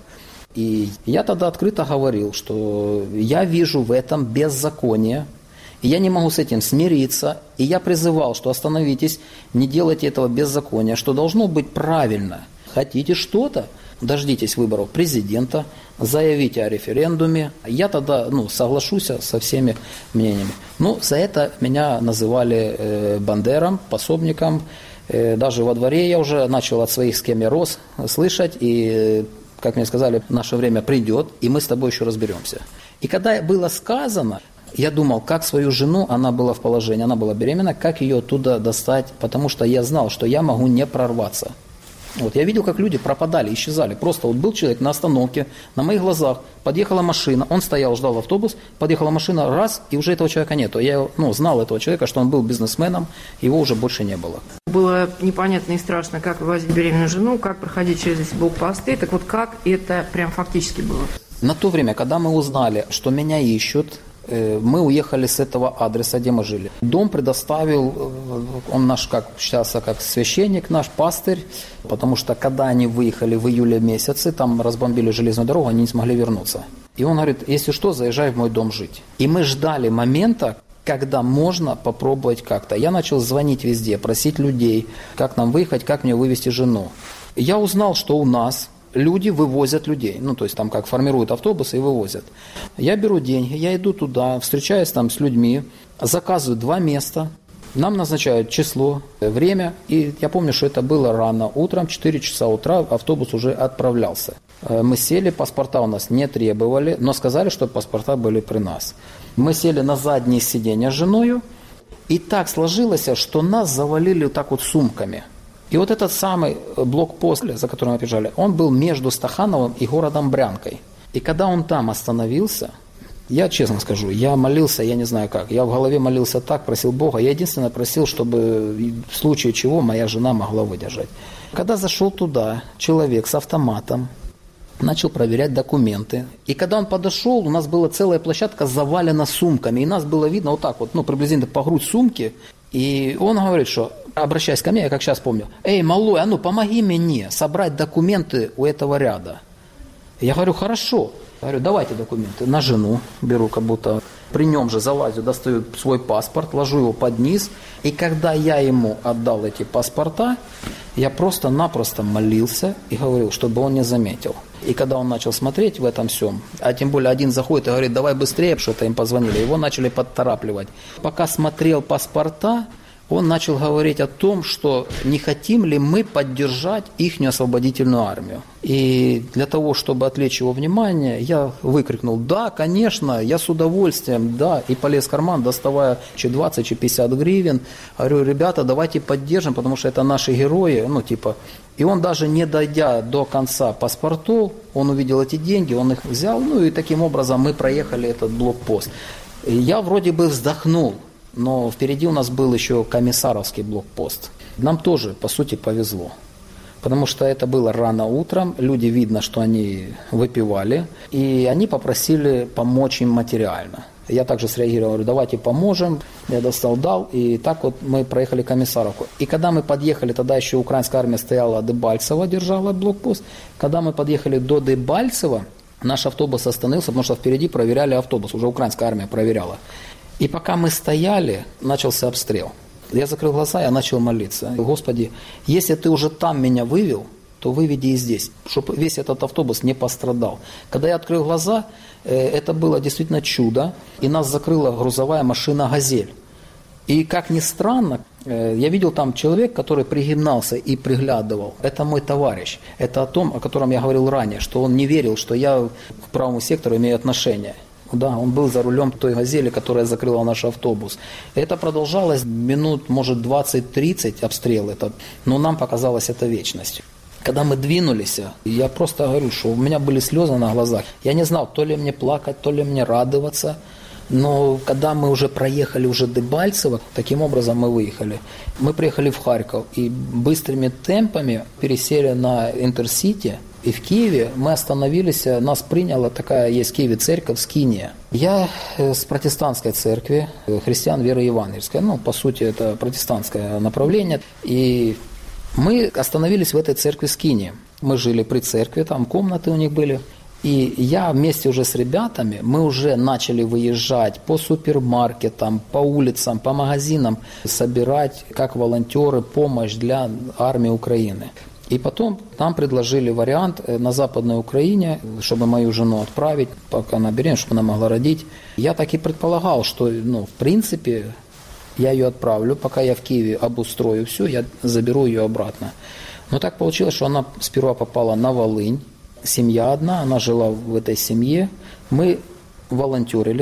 И я тогда открыто говорил, что я вижу в этом беззаконие, и я не могу с этим смириться. И я призывал, что остановитесь, не делайте этого беззакония, что должно быть правильно. Хотите что-то? Дождитесь выборов президента, заявите о референдуме. Я тогда, ну, соглашусь со всеми мнениями. Ну, за это меня называли э, бандером, пособником. Э, даже во дворе я уже начал от своих, с кем я рос, слышать. И, э, как мне сказали, наше время придет, и мы с тобой еще разберемся. И когда было сказано, Я думал, как свою жену, она была в положении, она была беременна, как ее оттуда достать, потому что я знал, что я могу не прорваться. Вот, я видел, как люди пропадали, исчезали. Просто вот был человек на остановке, на моих глазах, подъехала машина, он стоял, ждал автобус, подъехала машина, раз, и уже этого человека нету. Я ну, знал этого человека, что он был бизнесменом, его уже больше не было. Было непонятно и страшно, как вывозить беременную жену, как проходить через эти блокпосты. Так вот, как это прям фактически было? На то время, когда мы узнали, что меня ищут, мы уехали с этого адреса, где мы жили. Дом предоставил, он наш, как считался, как священник, наш пастырь, потому что когда они выехали в июле месяце, там разбомбили железную дорогу, они не смогли вернуться. И он говорит, если что, заезжай в мой дом жить. И мы ждали момента, когда можно попробовать как-то. Я начал звонить везде, просить людей, как нам выехать, как мне вывести жену. Я узнал, что у нас люди вывозят людей, ну, то есть там как формируют автобусы и вывозят. Я беру деньги, я иду туда, встречаюсь там с людьми, заказываю два места, нам назначают число, время, и я помню, что это было рано утром, четыре часа утра автобус уже отправлялся. Мы сели, паспорта у нас не требовали, но сказали, что паспорта были при нас. Мы сели на заднее сиденье с женой, и так сложилось, что нас завалили вот так вот сумками. И вот этот самый блокпост, за которым мы бежали, он был между Стахановым и городом Брянкой. И когда он там остановился, я честно скажу, я молился, я не знаю как, я в голове молился так, просил Бога, я единственное просил, чтобы в случае чего моя жена могла выдержать. Когда зашел туда человек с автоматом, начал проверять документы. И когда он подошел, у нас была целая площадка завалена сумками. И нас было видно вот так вот, ну, приблизительно по грудь сумки. И он говорит, что, обращаясь ко мне, я как сейчас помню, «Эй, малой, а ну помоги мне собрать документы у этого ряда». Я говорю, хорошо. Я говорю, давайте документы. На жену беру, как будто при нем же залазю, достаю свой паспорт, ложу его под низ. И когда я ему отдал эти паспорта, я просто-напросто молился и говорил, чтобы он не заметил. И когда он начал смотреть в этом всем, а тем более один заходит и говорит, давай быстрее, что-то им позвонили, его начали подторапливать. Пока смотрел паспорта, он начал говорить о том, что не хотим ли мы поддержать ихнюю освободительную армию. И для того, чтобы отвлечь его внимание, я выкрикнул, да, конечно, я с удовольствием, да, и полез в карман, доставая че двадцать, че пятьдесят гривен. Говорю, ребята, давайте поддержим, потому что это наши герои, ну, типа. И он даже не дойдя до конца паспортов, он увидел эти деньги, он их взял, ну, и таким образом мы проехали этот блокпост. И я вроде бы вздохнул. Но впереди у нас был еще комиссаровский блокпост. Нам тоже, по сути, повезло. Потому что это было рано утром, люди, видно, что они выпивали, и они попросили помочь им материально. Я также среагировал, говорю, давайте поможем. Я достал, дал, и так вот мы проехали комиссаровку. И когда мы подъехали, тогда еще украинская армия стояла, Дебальцево держала блокпост. Когда мы подъехали до Дебальцева, наш автобус остановился, потому что впереди проверяли автобус, уже украинская армия проверяла. И пока мы стояли, начался обстрел. Я закрыл глаза, я начал молиться. Господи, если ты уже там меня вывел, то выведи и здесь, чтобы весь этот автобус не пострадал. Когда я открыл глаза, это было действительно чудо, и нас закрыла грузовая машина «Газель». И как ни странно, я видел там человек, который пригибался и приглядывал. Это мой товарищ. Это о том, о котором я говорил ранее, что он не верил, что я к правому сектору имею отношение. Да, он был за рулем той «Газели», которая закрыла наш автобус. Это продолжалось минут, может, двадцать-тридцать обстрел этот, но нам показалось это вечностью. Когда мы двинулись, я просто говорю, что у меня были слезы на глазах. Я не знал, то ли мне плакать, то ли мне радоваться. Но когда мы уже проехали уже Дебальцево, таким образом мы выехали. Мы приехали в Харьков и быстрыми темпами пересели на Интерсити. И в Киеве мы остановились, нас приняла такая, есть в Киеве церковь Скиния. Я с протестантской церкви, христиан веры евангельской, ну, по сути, это протестантское направление. И мы остановились в этой церкви Скиния. Мы жили при церкви, там комнаты у них были. И я вместе уже с ребятами, мы уже начали выезжать по супермаркетам, по улицам, по магазинам, собирать, как волонтеры, помощь для армии Украины. И потом нам предложили вариант на Западной Украине, чтобы мою жену отправить, пока она беременна, чтобы она могла родить. Я так и предполагал, что, ну, в принципе, я ее отправлю, пока я в Киеве обустрою все, я заберу ее обратно. Но так получилось, что она сперва попала на Волынь, семья одна, она жила в этой семье. Мы волонтерили,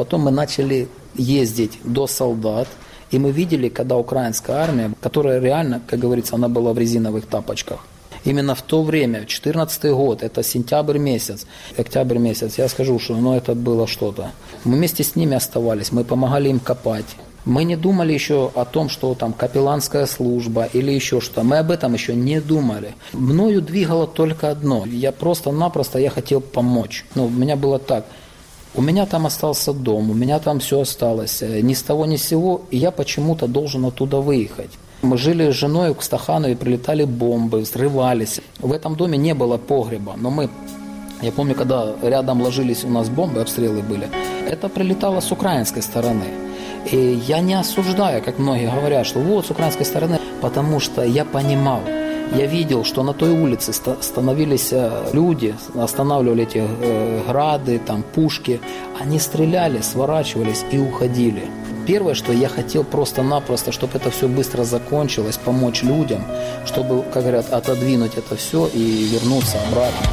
Потом мы начали ездить до солдат, и мы видели, когда украинская армия, которая реально, как говорится, она была в резиновых тапочках. Именно в то время, четырнадцатый год, это сентябрь месяц, октябрь месяц, я скажу, что ну, это было что-то. Мы вместе с ними оставались, мы помогали им копать. Мы не думали еще о том, что там капелланская служба или еще что-то. Мы об этом еще не думали. Мною двигало только одно. Я просто-напросто я хотел помочь. Ну, у меня было так. У меня там остался дом, у меня там все осталось. Ни с того ни с сего, и я почему-то должен оттуда выехать. Мы жили с женой к Стаханове, прилетали бомбы, взрывались. В этом доме не было погреба, но мы... Я помню, когда рядом ложились у нас бомбы, обстрелы были, это прилетало с украинской стороны. И я не осуждаю, как многие говорят, что вот с украинской стороны, потому что я понимал, я видел, что на той улице становились люди, останавливали эти грады, там, пушки, они стреляли, сворачивались и уходили. Первое, что я хотел просто-напросто, чтобы это все быстро закончилось, помочь людям, чтобы, как говорят, отодвинуть это все и вернуться обратно.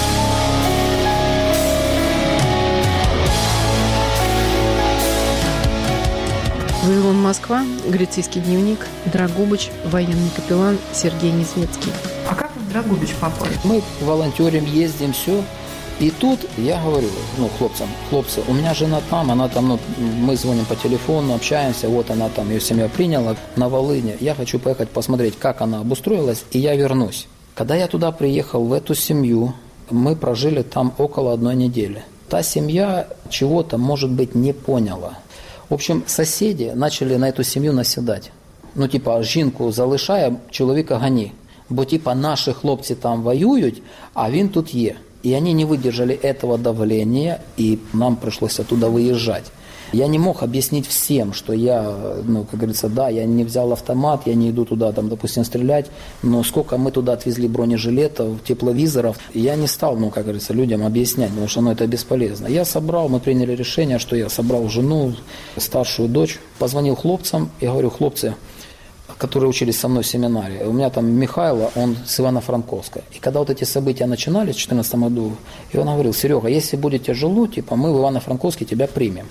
«Вавилон, Москва», «Грицийский дневник», «Драгобыч», военный капеллан Сергей Незвецкий. А как вы в Драгобыч попали? Мы волонтерим, ездим, все. И тут я говорю, ну, хлопцам, хлопцы, у меня жена там, она там, ну, мы звоним по телефону, общаемся, вот она там, ее семья приняла на Волыне. Я хочу поехать посмотреть, как она обустроилась, и я вернусь. Когда я туда приехал, в эту семью, мы прожили там около одной недели. Та семья чего-то, может быть, не поняла. В общем, соседи начали на эту сім'ю насідати. Ну, типа, жінку залишає, чоловіка гони. Бо, типа, наші хлопці там воюють, а він тут є. И они не выдержали этого давления, и нам пришлось оттуда выезжать. Я не мог объяснить всем, что я, ну, как говорится, да, я не взял автомат, я не иду туда, там, допустим, стрелять, но сколько мы туда отвезли бронежилетов, тепловизоров, я не стал, ну, как говорится, людям объяснять, потому что, ну, это бесполезно. Я собрал, мы приняли решение, что я собрал жену, старшую дочь, позвонил хлопцам, я говорю, хлопцы, которые учились со мной в семинаре. У меня там Михайло, он с Ивано-Франковска. И когда вот эти события начинались в две тысячи четырнадцатом году, и он говорил, Серега, если будет тяжело, типа, мы в Ивано-Франковске тебя примем.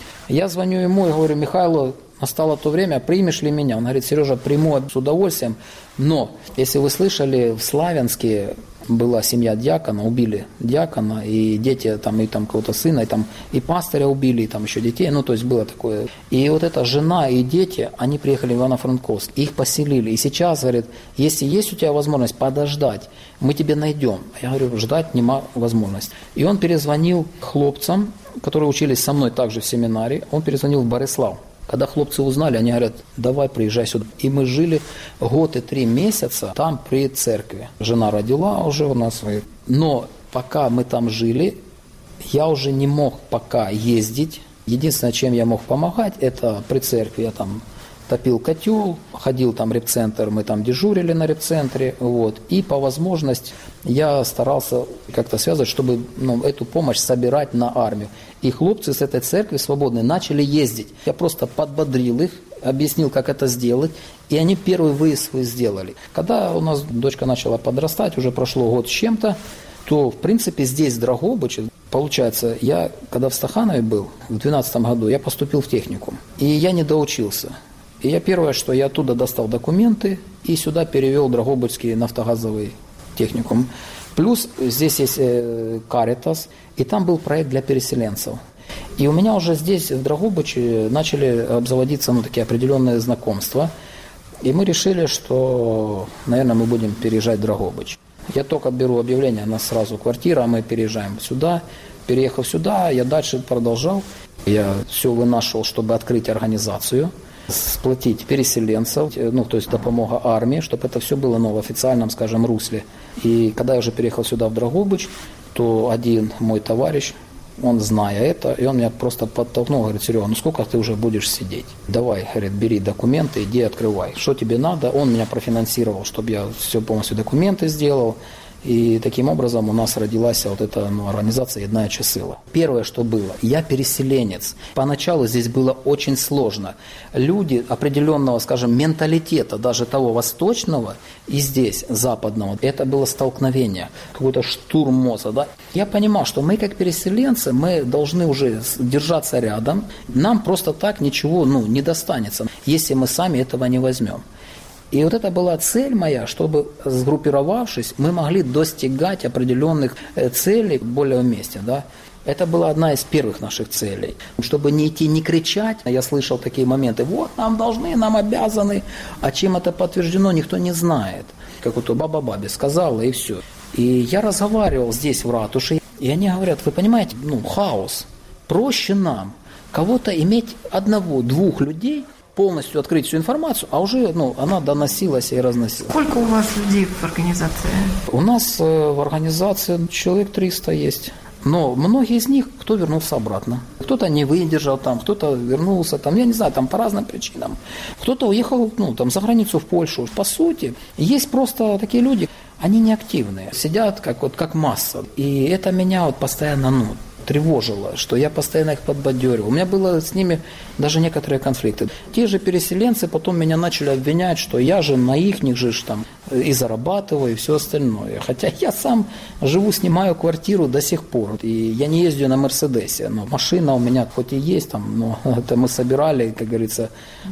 Я звоню ему и говорю, Михайло, настало то время, примешь ли меня? Он говорит, Сережа, приму с удовольствием, но, если вы слышали, в Славянске была семья диакона, убили диакона, и дети, там, и там кого-то сына, и там, и пастыря убили, и там еще детей, ну, то есть было такое. И вот эта жена и дети, они приехали в Ивано-Франковск, их поселили, и сейчас, говорит, если есть у тебя возможность подождать, мы тебе найдем. Я говорю, ждать нема возможности. И он перезвонил хлопцам, которые учились со мной также в семинаре, он перезвонил в Борислав. Когда хлопцы узнали, они говорят, давай приезжай сюда. И мы жили год и три месяца там при церкви. Жена родила уже у нас. Но пока мы там жили, я уже не мог пока ездить. Единственное, чем я мог помогать, это при церкви. Я там топил котел, ходил там в репцентр, мы там дежурили на репцентре. Вот. И по возможности я старался как-то связывать, чтобы, ну, эту помощь собирать на армию. И хлопцы с этой церкви свободной начали ездить. Я просто подбодрил их, объяснил, как это сделать, и они первый выезд свой сделали. Когда у нас дочка начала подрастать, уже прошло год с чем-то, то, в принципе, здесь, в Драгобыче, получается, я, когда в Стаханове был, в две тысячи двенадцатом году, я поступил в техникум, и я не доучился. И я первое, что я оттуда достал документы и сюда перевел Драгобычский нафтогазовый техникум. Плюс здесь есть Каритас, и там был проект для переселенцев. И у меня уже здесь, в Драгобыче, начали обзаводиться, ну, такие определенные знакомства. И мы решили, что, наверное, мы будем переезжать в Драгобыч. Я только беру объявление, у нас сразу квартира, а мы переезжаем сюда. Переехав сюда, я дальше продолжал. Я все вынашивал, чтобы открыть организацию, сплотить переселенцев, ну, то есть допомога армии, чтобы это все было, ну, в официальном, скажем, русле. И когда я уже переехал сюда, в Драгобыч, то один мой товарищ, он, зная это, и он меня просто подтолкнул, говорит, Серега, ну сколько ты уже будешь сидеть? Давай, говорит, бери документы, иди открывай. Что тебе надо? Он меня профинансировал, чтобы я все полностью документы сделал. И таким образом у нас родилась вот эта ну, организация «Еднаюча сила». Первое, что было, я переселенец. Поначалу здесь было очень сложно. Люди определенного, скажем, менталитета, даже того восточного и здесь, западного, это было столкновение, какой-то штурм мозга. Да? Я понимал, что мы как переселенцы, мы должны уже держаться рядом. Нам просто так ничего ну, не достанется, если мы сами этого не возьмем. И вот это была цель моя, чтобы, сгруппировавшись, мы могли достигать определенных целей более вместе. Да? Это была одна из первых наших целей. Чтобы не идти, не кричать. Я слышал такие моменты. Вот, нам должны, нам обязаны. А чем это подтверждено, никто не знает. Как вот баба бабе сказала, и все. И я разговаривал здесь, в ратуше. И они говорят, вы понимаете, ну, хаос. Проще нам кого-то иметь одного, двух людей, полностью открыть всю информацию, а уже ну, она доносилась и разносилась. Сколько у вас людей в организации? У нас э, в организации человек триста есть. Но многие из них, кто вернулся обратно. Кто-то не выдержал там, кто-то вернулся там, я не знаю, там по разным причинам. Кто-то уехал ну, там, за границу в Польшу. По сути, есть просто такие люди, они неактивные, сидят как, вот, как масса. И это меня вот постоянно ну, тревожило, что я постоянно их подбадёривал. У меня было с ними даже некоторые конфликты. Те же переселенцы потом меня начали обвинять, что я же на ихних же там и зарабатываю, и все остальное. Хотя я сам живу, снимаю квартиру до сих пор. И я не ездию на Мерседесе. Но машина у меня хоть и есть, там, но это мы собирали, как говорится,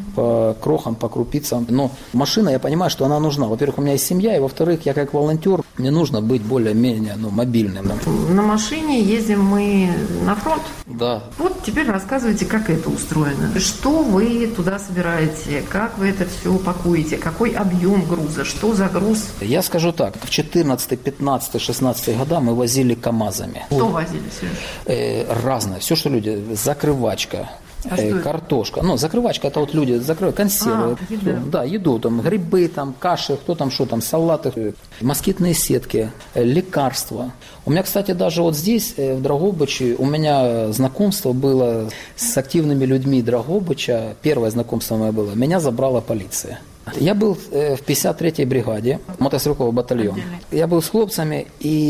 по крохам, по крупицам. Но машина, я понимаю, что она нужна. Во-первых, у меня есть семья, и во-вторых, я как волонтер, мне нужно быть более-менее ну, мобильным. На машине ездим мы на фронт. Да. Вот теперь рассказывайте, как это устроено. Что вы туда собираете, как вы это все упакуете, какой объем груза, что за груз? Я скажу так, в четырнадцатый, пятнадцатый, шестнадцатый года мы возили КАМАЗами. Что возили, Сереж? Э, разное, все, что люди, закрывачка. А э, картошка. Ну, закрывачка, это вот люди закрывают консервы. А, еда. Да, еду, там, грибы, там, каши, кто там, что там, салаты, москитные сетки, э, лекарства. У меня, кстати, даже вот здесь, э, в Драгобыче, у меня знакомство было с активными людьми Драгобыча. Первое знакомство мое было. Меня забрала полиция. Я был в пятьдесят третьей бригаде, мотострелковый батальон. Я был с хлопцами,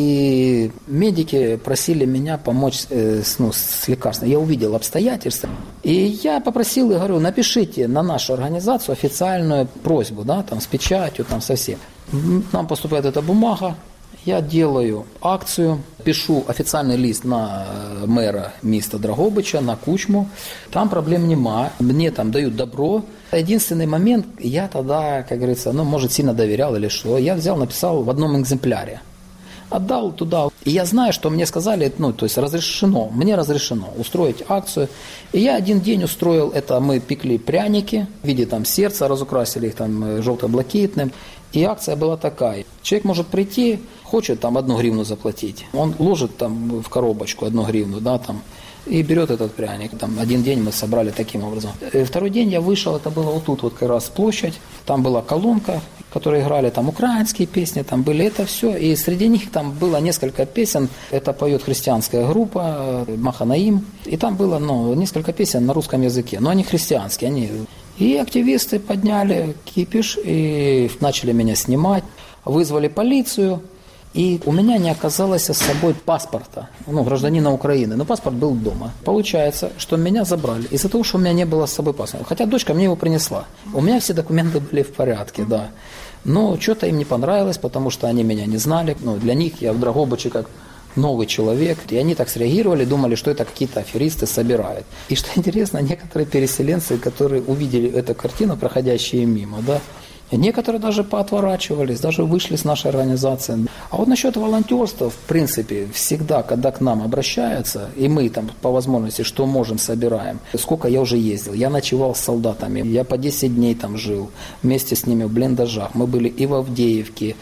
и медики просили меня помочь э, с, ну, с лекарством. Я увидел обстоятельства, и я попросил и говорю, напишите на нашу организацию официальную просьбу, да, там, с печатью, там, со всем. Нам поступает эта бумага, я делаю акцию, пишу официальный лист на мэра міста Драгобича, на Кучму. Там проблем нема, мне там дают добро. Единственный момент, я тогда, как говорится, ну, может, сильно доверял или что, я взял, написал в одном экземпляре. Отдал туда. И я знаю, что мне сказали, ну, то есть разрешено, мне разрешено устроить акцию. И я один день устроил это, мы пекли пряники в виде там сердца, разукрасили их там желто-блакитным. И акция была такая. Человек может прийти, хочет там одну гривну заплатить. Он ложит там в коробочку одну гривну, да, там, и берет этот пряник. Там один день мы собрали таким образом. И второй день я вышел, это было вот тут вот как раз площадь. Там была колонка, которые играли там украинские песни, там были это все. И среди них там было несколько песен. Это поет христианская группа Маханаим. И там было ну, несколько песен на русском языке. Но они христианские, они... И активисты подняли кипиш и начали меня снимать. Вызвали полицию. И у меня не оказалось с собой паспорта, ну, гражданина Украины, но паспорт был дома. Получается, что меня забрали из-за того, что у меня не было с собой паспорта. Хотя дочка мне его принесла. У меня все документы были в порядке, да. Но что-то им не понравилось, потому что они меня не знали. Ну, для них я в Драгобыче как новый человек. И они так среагировали, думали, что это какие-то аферисты собирают. И что интересно, некоторые переселенцы, которые увидели эту картину, проходящие мимо, да, некоторые даже поотворачивались, даже вышли с нашей организации. А вот насчет волонтерства, в принципе, всегда, когда к нам обращаются, и мы там по возможности, что можем, собираем. Сколько я уже ездил, я ночевал с солдатами, я по десять дней там жил, вместе с ними в блиндажах. Мы были и в Авдеевке,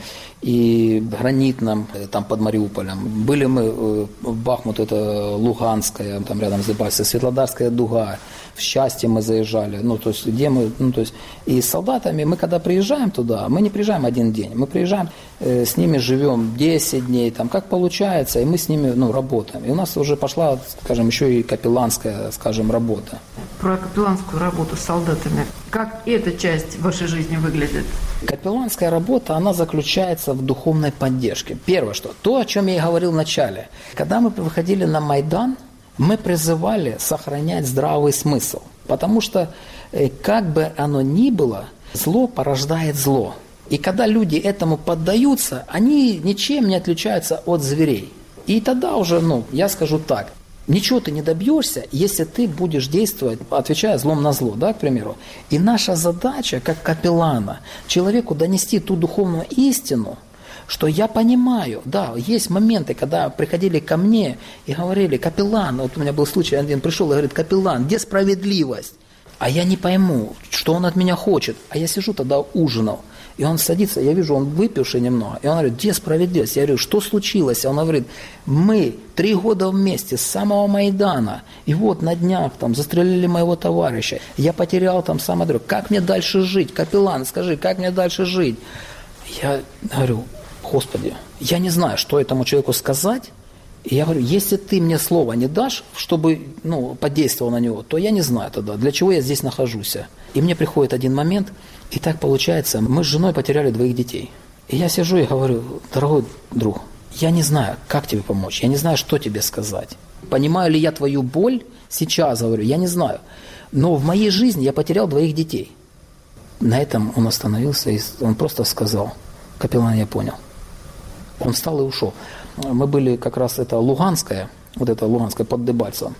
и в Гранитном, там под Мариуполем. Были мы в Бахмут, это Луганская, там рядом с Дебальцевым, Светлодарская дуга. В Счастье мы заезжали, ну, то есть, где мы, ну, то есть, и с солдатами мы, когда приезжаем туда, мы не приезжаем один день, мы приезжаем, э, с ними живем десять дней, там, как получается, и мы с ними, ну, работаем. И у нас уже пошла, скажем, еще и капелланская, скажем, работа. Про капелланскую работу с солдатами. Как эта часть вашей жизни выглядит? Капелланская работа, она заключается в духовной поддержке. Первое, что то, о чем я и говорил в начале. Когда мы выходили на Майдан, мы призывали сохранять здравый смысл. Потому что, как бы оно ни было, зло порождает зло. И когда люди этому поддаются, они ничем не отличаются от зверей. И тогда уже, ну, я скажу так, ничего ты не добьешься, если ты будешь действовать, отвечая злом на зло, да, к примеру. И наша задача, как капеллана, человеку донести ту духовную истину, что я понимаю, да, есть моменты, когда приходили ко мне и говорили: капеллан, вот у меня был случай, один пришел и говорит: капеллан, где справедливость? А я не пойму, что он от меня хочет. А я сижу тогда, ужинал, и он садится, я вижу, он выпивший немного, и он говорит: где справедливость? Я говорю: что случилось? Он говорит: мы три года вместе, с самого Майдана, и вот на днях там застрелили моего товарища, я потерял там самое дорогое. Как мне дальше жить? Капеллан, скажи, как мне дальше жить? Я говорю: Господи, я не знаю, что этому человеку сказать. И я говорю: если ты мне слова не дашь, чтобы, ну, подействовал на него, то я не знаю тогда, для чего я здесь нахожусь. И мне приходит один момент, и так получается, мы с женой потеряли двоих детей. И я сижу и говорю: дорогой друг, я не знаю, как тебе помочь, я не знаю, что тебе сказать. Понимаю ли я твою боль сейчас, говорю, я не знаю. Но в моей жизни я потерял двоих детей. На этом он остановился, и он просто сказал: капеллан, я понял. Он встал и ушел. Мы были как раз, это Луганская, вот это Луганская под Дебальцевым.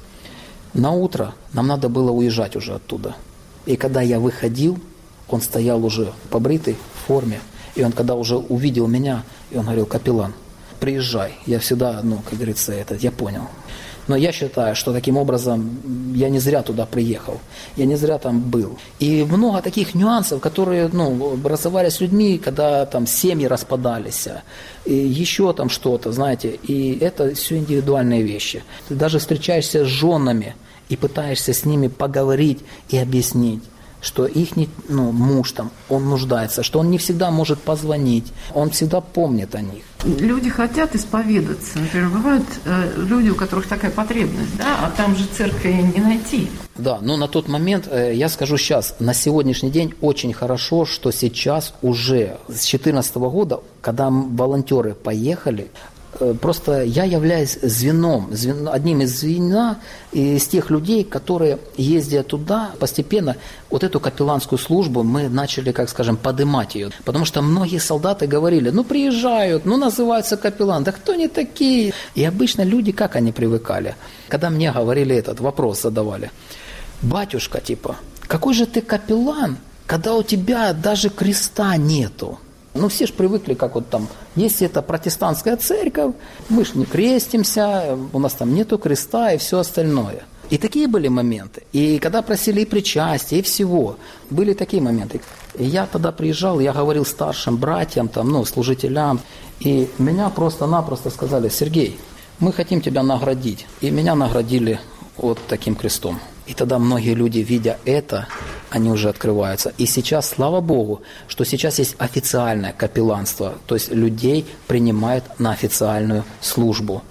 На утро нам надо было уезжать уже оттуда. И когда я выходил, он стоял уже побритый, в форме. И он когда уже увидел меня, и он говорил: капеллан, приезжай. Я всегда, ну, как говорится, это, я понял. Но я считаю, что таким образом я не зря туда приехал, я не зря там был. И много таких нюансов, которые, ну, образовались с людьми, когда там семьи распадались, и еще там что-то, знаете, и это все индивидуальные вещи. Ты даже встречаешься с женами и пытаешься с ними поговорить и объяснить, что их, ну, муж там, он нуждается, что он не всегда может позвонить, он всегда помнит о них. Люди хотят исповедаться. Например, бывают э, люди, у которых такая потребность, да, а там же церкви не найти. Да, но на тот момент, э, я скажу сейчас, на сегодняшний день очень хорошо, что сейчас уже с две тысячи четырнадцатого года, когда волонтеры поехали, просто я являюсь звеном, звен, одним из звена, из тех людей, которые, ездя туда, постепенно вот эту капелланскую службу мы начали, как скажем, поднимать ее. Потому что многие солдаты говорили: ну приезжают, ну называются капеллан, да кто они такие? И обычно люди, как они привыкали? Когда мне говорили этот вопрос, задавали: батюшка, типа, какой же ты капеллан, когда у тебя даже креста нету? Ну, все же привыкли, как вот там, если это протестантская церковь, мы же не крестимся, у нас там нету креста и все остальное. И такие были моменты. И когда просили и причастия, и всего, были такие моменты. И я тогда приезжал, я говорил старшим братьям, там, ну, служителям, и меня просто-напросто сказали: Сергей, мы хотим тебя наградить. И меня наградили вот таким крестом. И тогда многие люди, видя это, они уже открываются. И сейчас, слава Богу, что сейчас есть официальное капелланство, то есть людей принимают на официальную службу.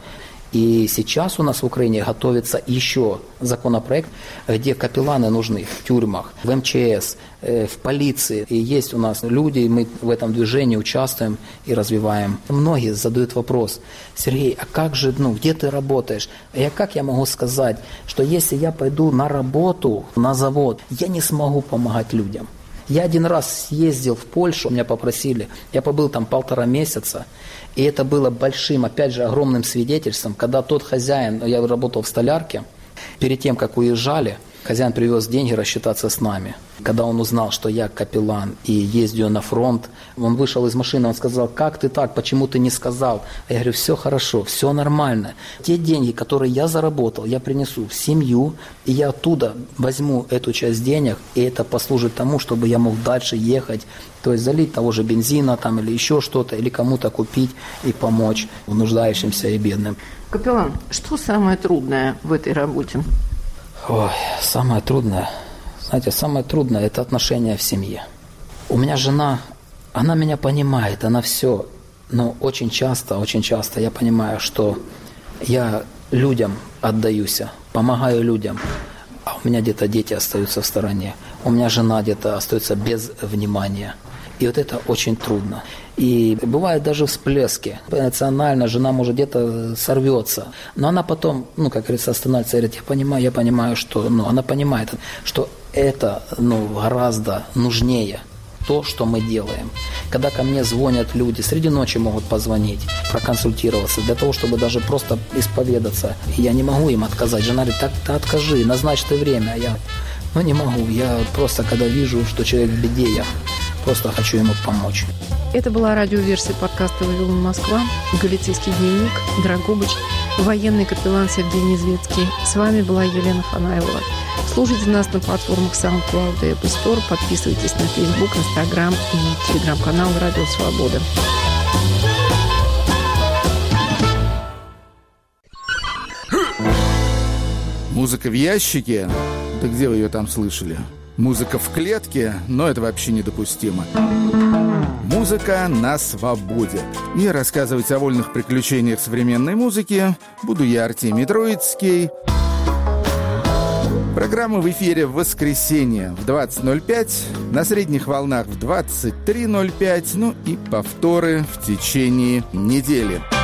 И сейчас у нас в Украине готовится еще законопроект, где капелланы нужны в тюрьмах, в эм че эс, в полиции. И есть у нас люди, мы в этом движении участвуем и развиваем. Многие задают вопрос: Сергей, а как же, ну, где ты работаешь? А я как я могу сказать, что если я пойду на работу, на завод, я не смогу помогать людям? Я один раз съездил в Польшу, меня попросили, я побыл там полтора месяца, и это было большим, опять же, огромным свидетельством, когда тот хозяин, я работал в столярке, перед тем, как уезжали, хозяин привез деньги рассчитаться с нами. Когда он узнал, что я капеллан и ездю на фронт, он вышел из машины, он сказал: как ты так, почему ты не сказал? А я говорю: все хорошо, все нормально. Те деньги, которые я заработал, я принесу в семью, и я оттуда возьму эту часть денег, и это послужит тому, чтобы я мог дальше ехать, то есть залить того же бензина там, или еще что-то, или кому-то купить и помочь нуждающимся и бедным. Капеллан, что самое трудное в этой работе? Ой, самое трудное, знаете, самое трудное – это отношения в семье. У меня жена, она меня понимает, она все, но очень часто, очень часто я понимаю, что я людям отдаюсь, помогаю людям, а у меня где-то дети остаются в стороне, у меня жена где-то остается без внимания. И вот это очень трудно. И бывают даже всплески. Эмоционально жена может где-то сорвется. Но она потом, ну, как говорится, останавливается и говорит, я понимаю, я понимаю, что... Ну, она понимает, что это, ну, гораздо нужнее то, что мы делаем. Когда ко мне звонят люди, среди ночи могут позвонить, проконсультироваться, для того, чтобы даже просто исповедаться. И я не могу им отказать. Жена говорит, так ты откажи, назначь ты время. Я, ну, не могу. Я просто, когда вижу, что человек в беде, я просто хочу ему помочь. Это была радиоверсия подкаста «Вавилон Москва», «Галицийский дневник», «Драгобыч», военный капеллан Сергей Незвецкий. С вами была Елена Фанайлова. Слушайте нас на платформах SoundCloud и Apple Store. Подписывайтесь на Facebook, Instagram и телеграм-канал «Радио Свобода». Музыка в ящике? Да где вы ее там слышали? Музыка в клетке? Но это вообще недопустимо. Музыка на свободе. И рассказывать о вольных приключениях современной музыки буду я, Артемий Троицкий. Программа в эфире в воскресенье в двадцать ноль пять, на средних волнах в двадцать три ноль пять, ну и повторы в течение недели.